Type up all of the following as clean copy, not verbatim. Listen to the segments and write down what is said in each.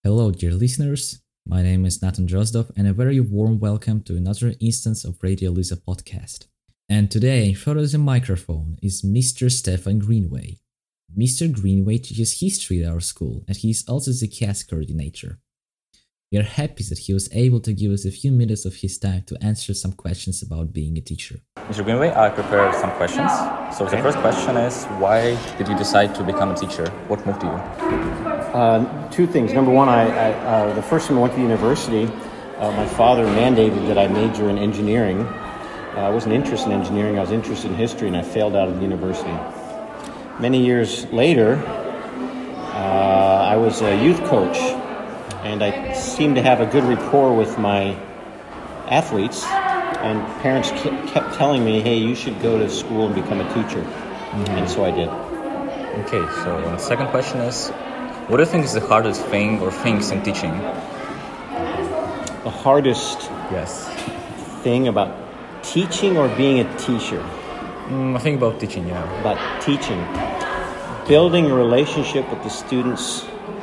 Hello, dear listeners. My name is Nathan Drozdov, and a very warm welcome to another instance of Radio Lisa podcast. And today, in front of the microphone is Mr. Stefan Greenway. Mr. Greenway teaches history at our school, and he is also the CAS coordinator. We are happy that he was able to give us a few minutes of his time to answer some questions about being a teacher. Mr. Greenway, I prepared some questions. So the first question is, why did you decide to become a teacher? What moved you? Two things. Number one, the first time I went to university, my father mandated that I major in engineering. I wasn't interested in engineering, I was interested in history, and I failed out of the university. Many years later, I was a youth coach, and I seemed to have a good rapport with my athletes, and parents kept telling me, hey, you should go to school and become a teacher. And so I did. Okay, so second question is, what do you think is the hardest thing or things in teaching? The hardest thing about teaching or being a teacher? I think about teaching, yeah. About teaching. Building a relationship with the students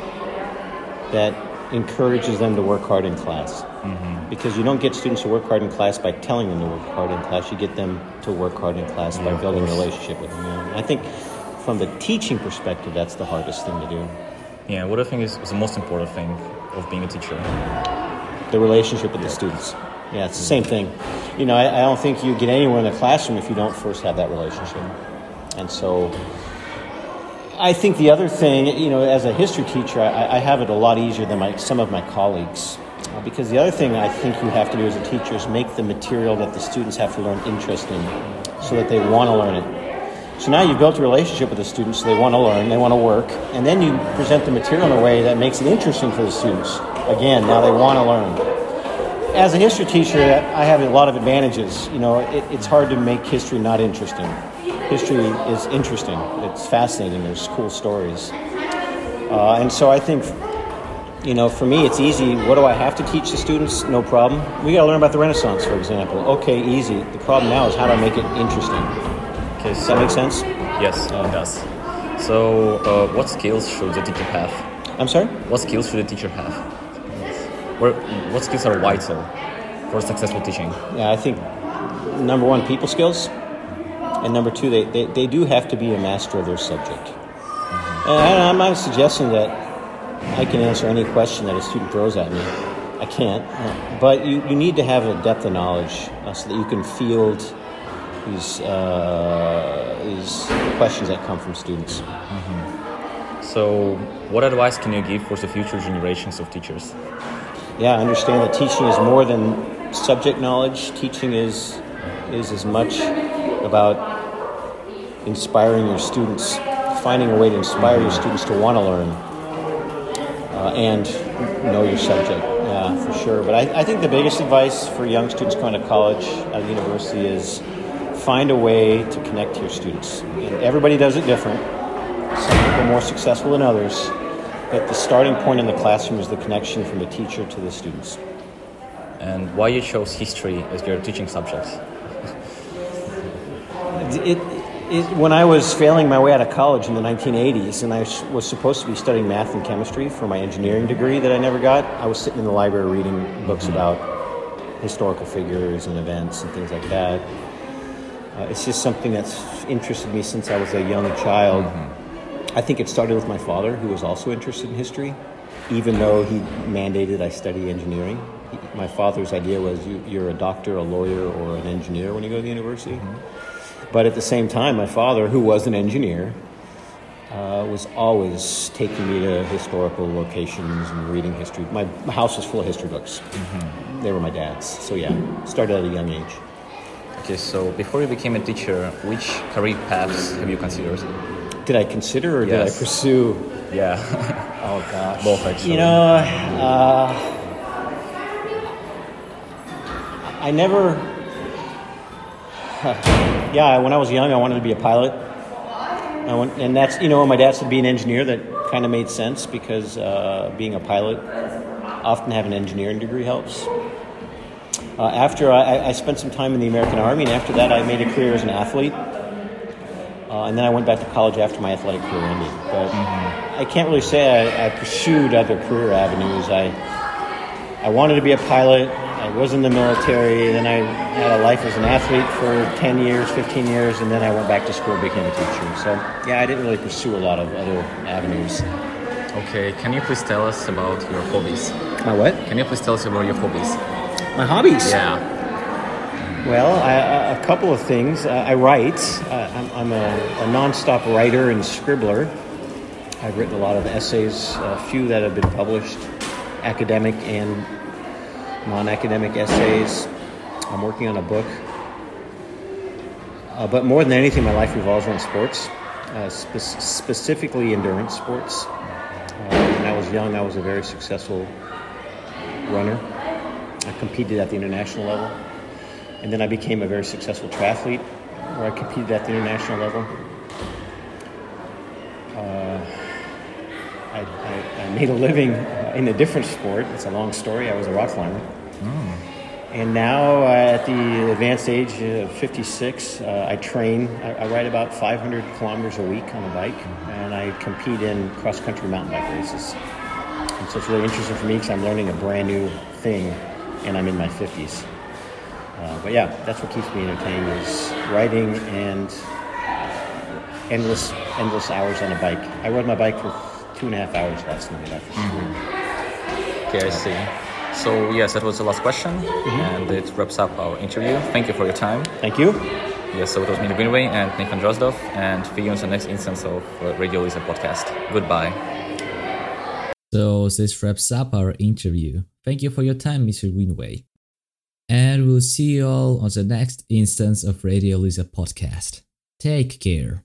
that encourages them to work hard in class. Because you don't get students to work hard in class by telling them to work hard in class. You get them to work hard in class by building a relationship with them. And I think from the teaching perspective, that's the hardest thing to do. Yeah, what do you think is the most important thing of being a teacher? The relationship with the students. Yeah, it's the same thing. You know, I don't think you get anywhere in the classroom if you don't first have that relationship. And so I think the other thing, you know, as a history teacher, I have it a lot easier than some of my colleagues. Because the other thing I think you have to do as a teacher is make the material that the students have to learn interesting so that they want to learn it. So now you've built a relationship with the students, so they want to learn, they want to work, and then you present the material in a way that makes it interesting for the students. Again, now they want to learn. As a history teacher, I have a lot of advantages. You know, it's hard to make history not interesting. History is interesting. It's fascinating. There's cool stories. And so I think, you know, for me, it's easy. What do I have to teach the students? No problem. We got to learn about the Renaissance, for example. Okay, easy. The problem now is how do I make it interesting? Okay, does that make sense? Yes, it does. So, what skills should the teacher have? I'm sorry? What skills should a teacher have? What skills are vital for successful teaching? Yeah, I think, number one, people skills. And number two, they do have to be a master of their subject. And I'm not suggesting that I can answer any question that a student throws at me. I can't. But you need to have a depth of knowledge so that you can field these questions that come from students. So, what advice can you give for the future generations of teachers? Yeah, understand that teaching is more than subject knowledge. Teaching is as much about inspiring your students, finding a way to inspire your students to want to learn and know your subject, for sure. But I think the biggest advice for young students going to college at university is find a way to connect to your students. And everybody does it different. Some people are more successful than others. But the starting point in the classroom is the connection from the teacher to the students. And why you chose history as your teaching subject? When I was failing my way out of college in the 1980s, and I was supposed to be studying math and chemistry for my engineering degree that I never got, I was sitting in the library reading books about historical figures and events and things like that. It's just something that's interested me since I was a young child. I think it started with my father, who was also interested in history, even though he mandated I study engineering. My father's idea was you're a doctor, a lawyer, or an engineer when you go to the university. But at the same time, my father, who was an engineer, was always taking me to historical locations and reading history. My house was full of history books. They were my dad's. So yeah, started at a young age. Okay, so before you became a teacher, which career paths have you considered? Did I consider or did I pursue? Yeah. Oh gosh. Both actually. You know, I never. When I was young, I wanted to be a pilot. And that's, you know, when my dad said be an engineer, that kind of made sense because being a pilot, often having an engineering degree helps. After I spent some time in the American Army, and after that I made a career as an athlete. And then I went back to college after my athletic career ended. But I can't really say I pursued other career avenues. I wanted to be a pilot. I was in the military. Then I had a life as an athlete for 10 years, 15 years, and then I went back to school, became a teacher. So, yeah, I didn't really pursue a lot of other avenues. Okay, can you please tell us about your hobbies? My what? Can you please tell us about your hobbies? My hobbies? Yeah. Well, a couple of things. I write. I'm a nonstop writer and scribbler. I've written a lot of essays, a few that have been published, academic and non-academic essays. I'm working on a book. But more than anything, my life revolves around sports, specifically endurance sports. When I was young, I was a very successful runner. I competed at the international level. And then I became a very successful triathlete, where I competed at the international level. I made a living in a different sport. It's a long story. I was a rock climber. And now, at the advanced age of 56, I train. I ride about 500 kilometers a week on a bike, and I compete in cross-country mountain bike races. And so it's really interesting for me because I'm learning a brand new thing, and I'm in my 50s. But yeah, that's what keeps me entertained is riding and endless hours on a bike. I rode my bike for 2.5 hours last night after school. Okay, I see. So yes, that was the last question, and it wraps up our interview. Thank you for your time. Thank you. Yes, so it was me, Greenway, and Nathan Drozdov, and see you on the next instance of Radio Lisa podcast. Goodbye. So this wraps up our interview. Thank you for your time, Mr. Greenway. And we'll see you all on the next instance of Radio Lisa podcast. Take care.